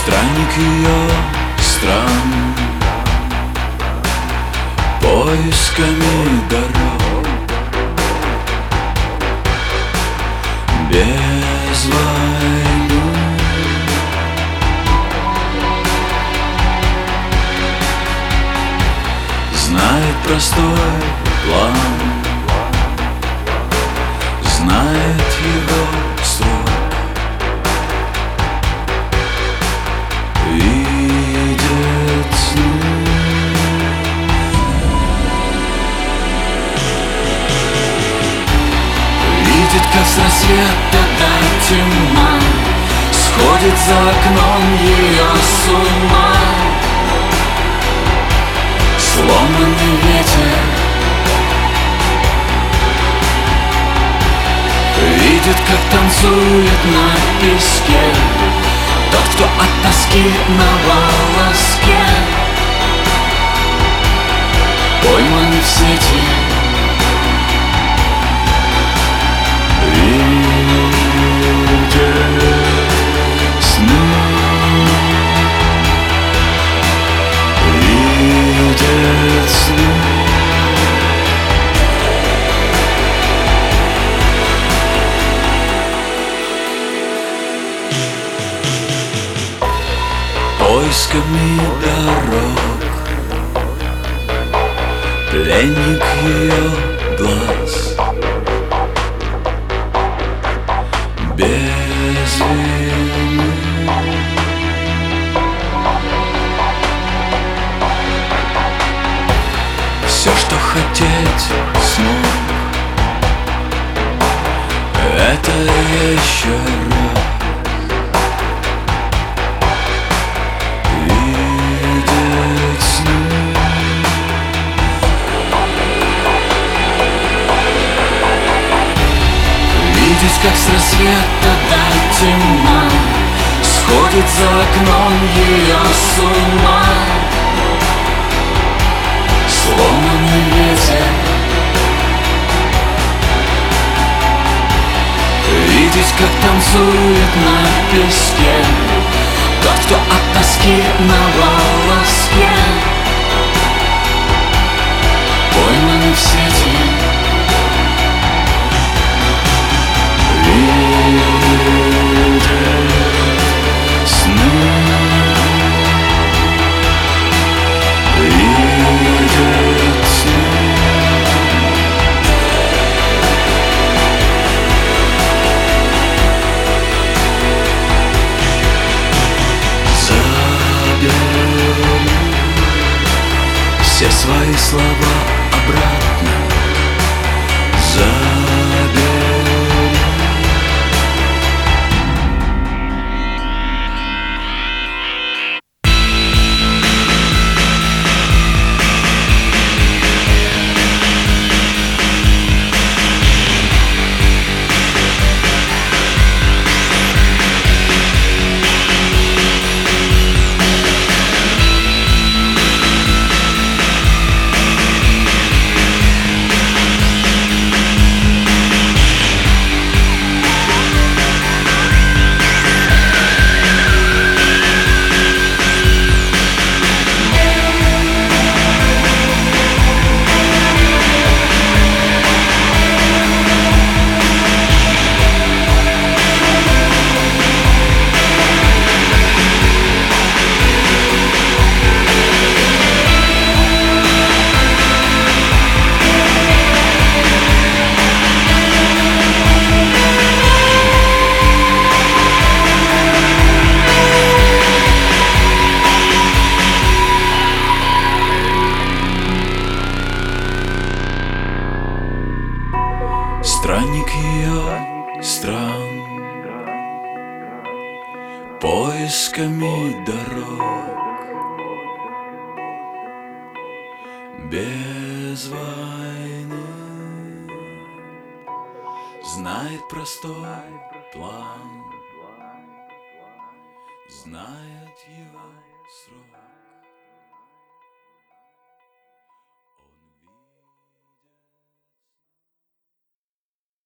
Странник ее стран, поисками дорог, без войны. Знает простой план, знает его срок, видит сны. Видит, как с рассвета до тьма сходит за окном ее с ума. Сломанный ветер видит, как танцует на песке тот, кто от тоски на волоске, пойман в сети. Видит сны, видит сны. Поисками дорог, пленник ее глаз, без вины. Все, что хотеть смог, это еще раз. Видит сны, видит, как с рассвета до тьма сходит за окном ее с ума. Сломанный ветер видеть, как танцует на песке тот, кто от тоски на волоске, пойман в сети. Видит сны, видит сны. Заберу все свои слова обратно, заберу. Странник ее стран, поисками дорог, без войны. Знает простой план, знает его срок.